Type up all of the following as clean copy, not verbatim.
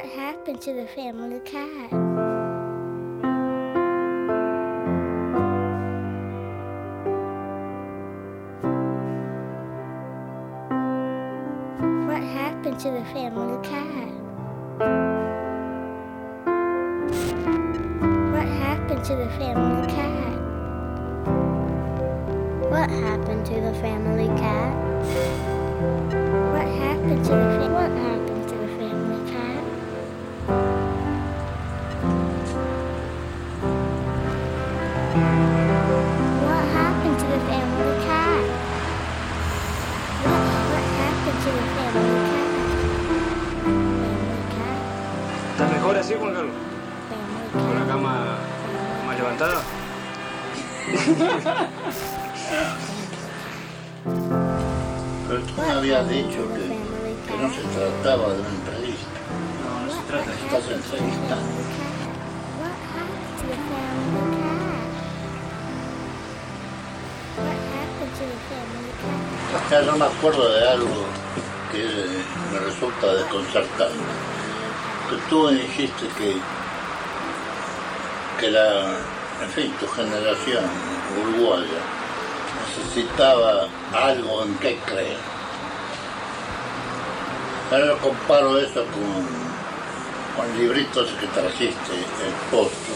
What happened to the family cat? What happened to the family cat? What happened to the family cat? What happened to the family cat? What happened to the family cat? What happened to the family cat? What happened to the family cat? Family cat? ¿Estás mejor así, Juan Carlos? Family ¿Con la cat? cama más levantada? Pero tú me habías dicho que no se trataba de una entrevista. No, no se trata de Estás entrevistando. What happened to the family cat? What happened to the family cat? O sea, no me acuerdo de algo que me resulta desconcertante. Que tú dijiste que en fin, tu generación uruguaya necesitaba algo en qué creer. Ahora comparo eso con libritos que trajiste, el posto,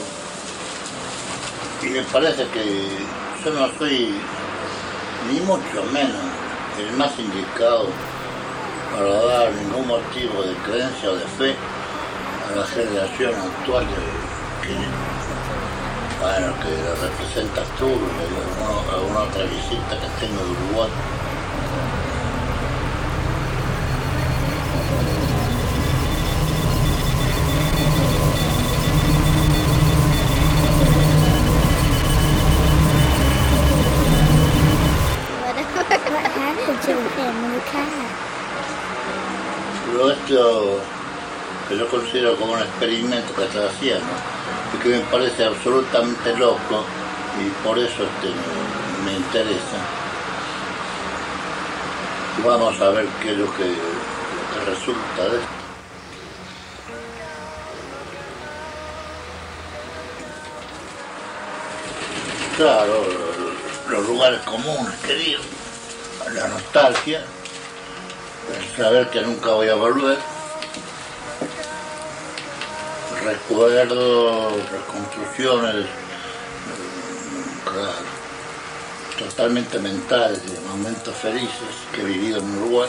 y me parece que yo no soy ni mucho menos el más indicado para dar ningún motivo de creencia o de fe a la generación actual que representas tú, alguna otra visita que tengo de Uruguay. What happened to the family cat? Pero esto que yo considero como un experimento que estás haciendo y que me parece absolutamente loco y por eso me interesa. Vamos a ver qué es lo que resulta de esto. Claro, los lugares comunes, queridos, la nostalgia, el saber que nunca voy a volver, recuerdos, reconstrucciones, claro, totalmente mentales, de momentos felices que he vivido en Uruguay.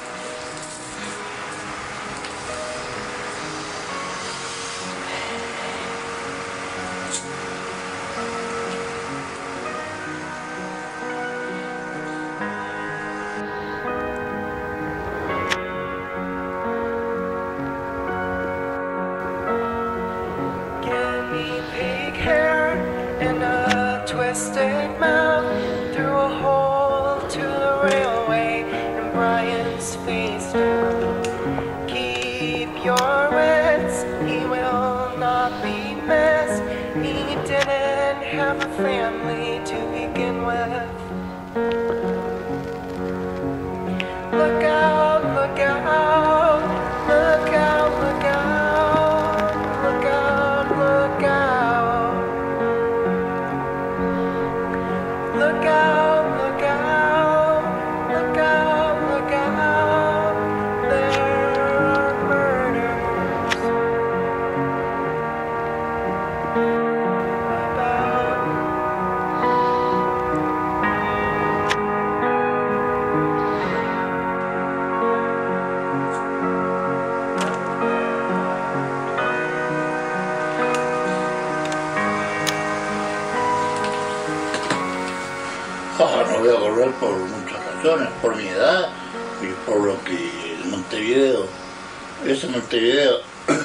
Twisted mouth through a hole to the railway and Brian's face down. Keep your wits, he will not be missed. He didn't have a family to begin with. Look out, look out, look out, look out, look out, look out. Look out, look out, look out, look out, there are murders about. No voy a volver por muchas razones, por mi edad y por lo que Montevideo, ese Montevideo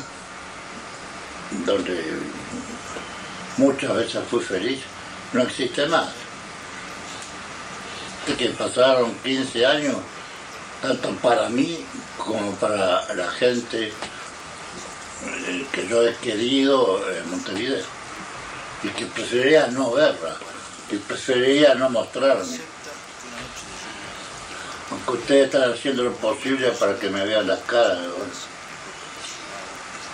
donde muchas veces fui feliz, no existe más. De que pasaron 15 años, tanto para mí como para la gente que yo he querido en Montevideo y que preferiría no verla. Y preferiría no mostrarme. Aunque ustedes están haciendo lo posible para que me vean las caras.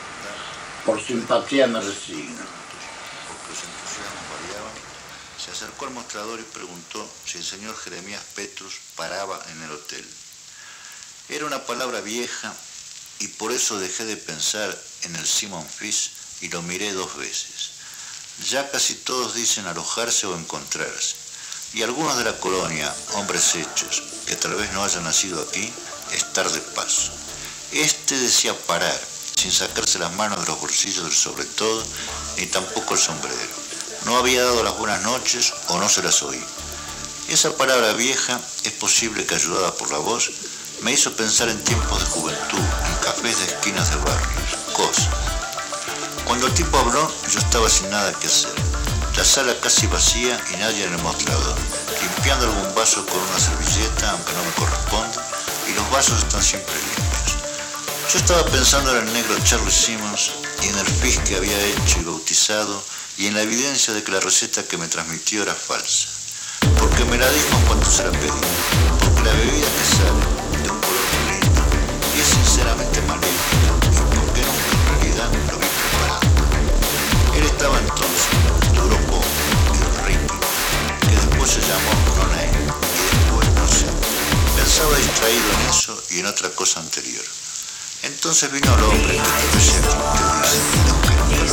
por simpatía me resigno. Porque los entusiasmos variaban, se acercó al mostrador y preguntó si el señor Jeremías Petrus paraba en el hotel. Era una palabra vieja y por eso dejé de pensar en el Simon Fish y lo miré 2 veces. Ya casi todos dicen alojarse o encontrarse, y algunos de la colonia, hombres hechos, que tal vez no hayan nacido aquí, estar de paso. Este decía parar, sin sacarse las manos de los bolsillos del sobretodo, ni tampoco el sombrero. No había dado las buenas noches o no se las oí. Esa palabra vieja, es posible que ayudada por la voz, me hizo pensar en tiempos de juventud, en cafés de esquinas de barrios, cosas. Cuando el tipo habló, yo estaba sin nada que hacer. La sala casi vacía y nadie en el mostrador, limpiando algún vaso con una servilleta, aunque no me corresponde, y los vasos están siempre limpios. Yo estaba pensando en el negro Charlie Simmons y en el fish que había hecho y bautizado y en la evidencia de que la receta que me transmitió era falsa. Porque me la dijo en cuanto se la pedí. Porque la bebida que sale de un color muy lindo y es sinceramente maléfica y porque nunca en realidad lo vi preparado. Él estaba entonces duro poco y rico, que después se llamó Ronay y después no sé. Pensaba distraído en eso y en otra cosa anterior. Entonces vino el hombre que te decía que dice, aunque nunca lo vi.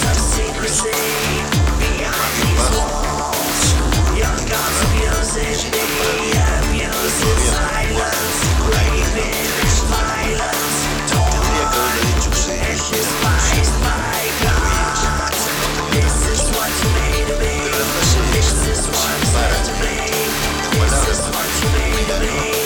A mi bajo, seguro, sin todavía con aire de tendría que haberle dicho que se dirigiera pero la frase es, párate, la palabra es mira, no.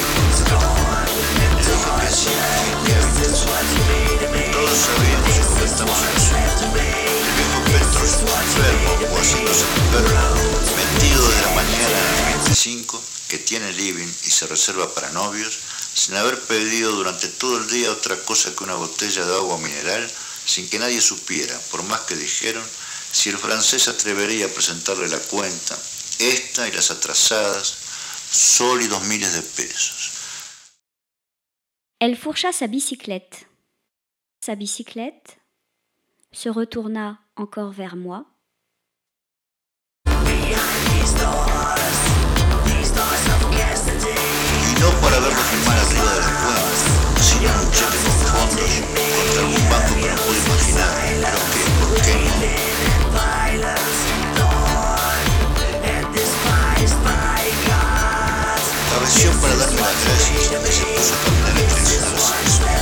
Todos sabíamos y comentamos el asunto. El viejo Petrus, enfermo o haciéndose enfermo, metido de la mañana en el 25, que tiene living y se reserva para novios, sin haber pedido durante todo el día otra cosa que una botella de agua mineral, sin que nadie supiera, por más que dijeron, si el francés se atrevería a presentarle la cuenta, esta y las atrasadas, sólidos miles de pesos. Elle fourcha sa bicyclette. Sa bicyclette se retourna encore vers moi. Y no para verlo filmar arriba del puente, sino un cheque con fondos contra algún banco que no puedo imaginar, pero que, ¿por qué no? Cabeció para darme las gracias y se puso a caminar entre los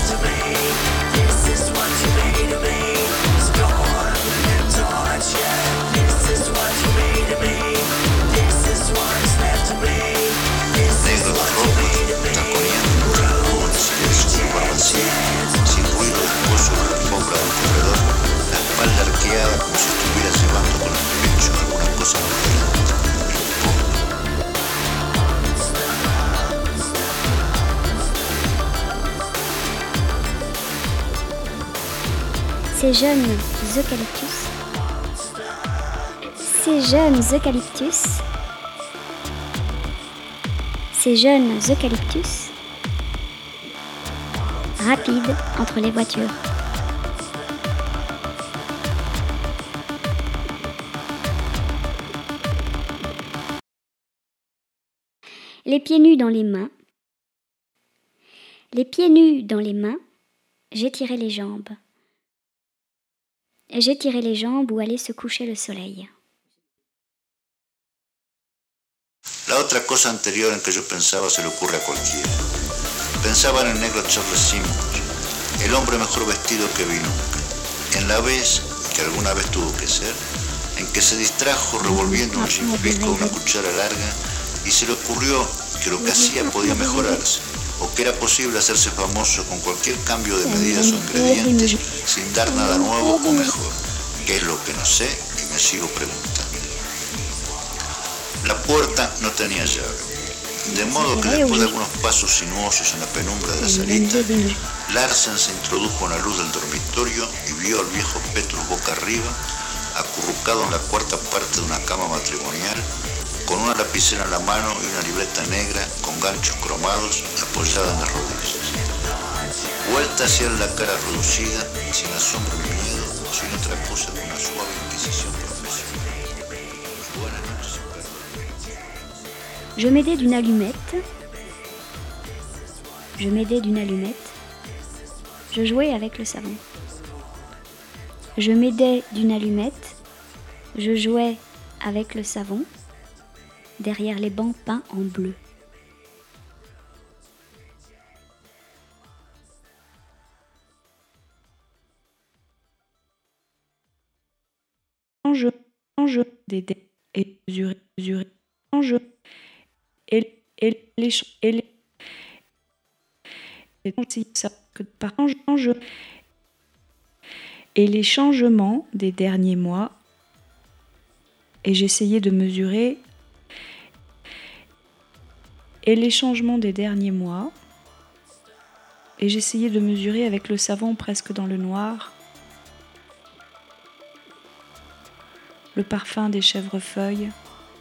negro de ropa, taconeando, como decía su barbacía, sin ruido después sobre la alfombra del corredor, la espalda arqueada como si estuviera llevando con el pecho alguna cosa por delante. Ces jeunes eucalyptus, rapides entre les voitures. Les pieds nus dans les mains, j'étirais les jambes. J'étirais les jambes où allait se coucher le soleil. La otra cosa anterior en que yo pensaba se le ocurre a cualquiera. Pensaba en el negro Charles Simmons, el hombre mejor vestido que vi nunca. En la vez, que alguna vez tuvo que ser, en que se distrajo revolviendo un chinfish con una cuchara larga y se le ocurrió que lo que hacía podía mejorarse, o que era posible hacerse famoso con cualquier cambio de medidas o ingredientes sin dar nada nuevo o mejor, que es lo que no sé y me sigo preguntando. La puerta no tenía llave, de modo que después de algunos pasos sinuosos en la penumbra de la salita, Larsen se introdujo en la luz del dormitorio y vio al viejo Petrus boca arriba, acurrucado en la cuarta parte de una cama matrimonial, con una lapicera en la mano y una libreta negra con ganchos cromados apoyada en las rodillas. Vuelta hacia él la cara reducida, sin asombro ni miedo, sin otra cosa que una suave inquisición profesional. Buenas noches y perdón. Je m'aidais d'une allumette. Je m'aidais d'une allumette. Je jouais avec le savon. Je m'aidais d'une allumette. Je jouais avec le savon. Derrière les bancs peints en bleu. Enjeu des et mesurer enjeu et les ça que par enjeu et les changements des derniers mois, et j'essayais de mesurer et les changements des derniers mois, et j'essayais de mesurer avec le savon presque dans le noir le parfum des chèvrefeuilles,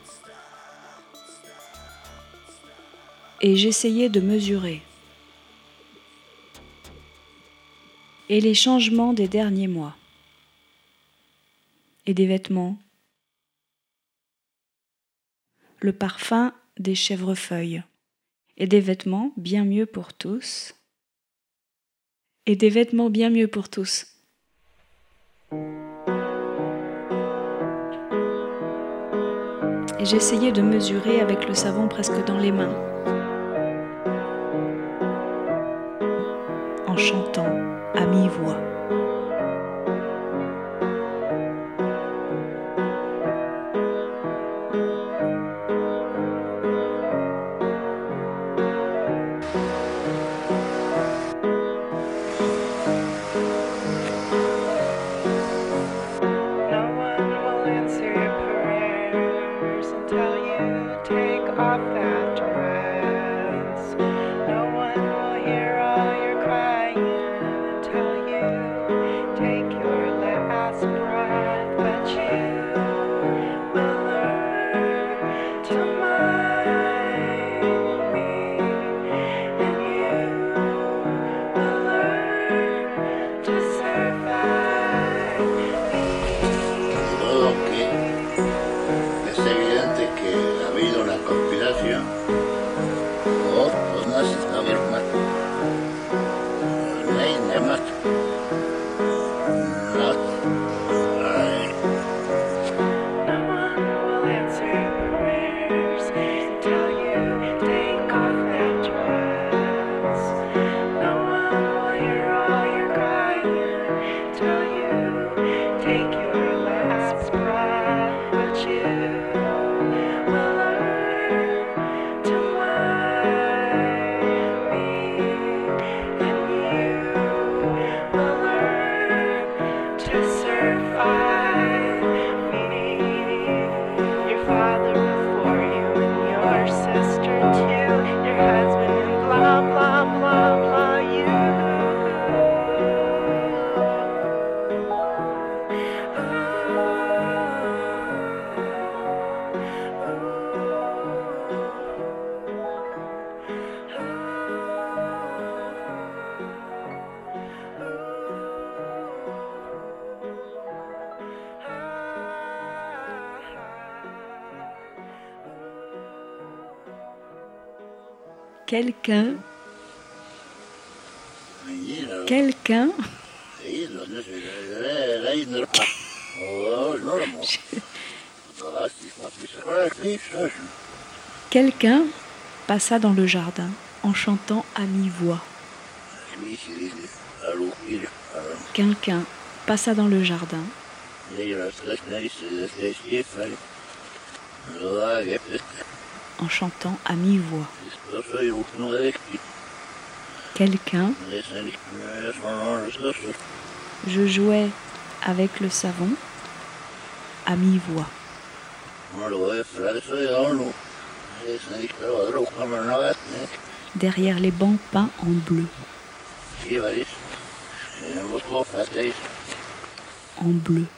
et j'essayais de mesurer. Et les changements des derniers mois, et des vêtements, le parfum des chèvrefeuilles, et des vêtements bien mieux pour tous, et des vêtements bien mieux pour tous. Et j'essayais de mesurer avec le savon presque dans les mains, en chantant à mi-voix. Quelqu'un passa dans le jardin en chantant à mi-voix. Quelqu'un passa dans le jardin en chantant à mi-voix. Quelqu'un. Je jouais avec le savon à mi-voix. Derrière les bancs peints en bleu. En bleu.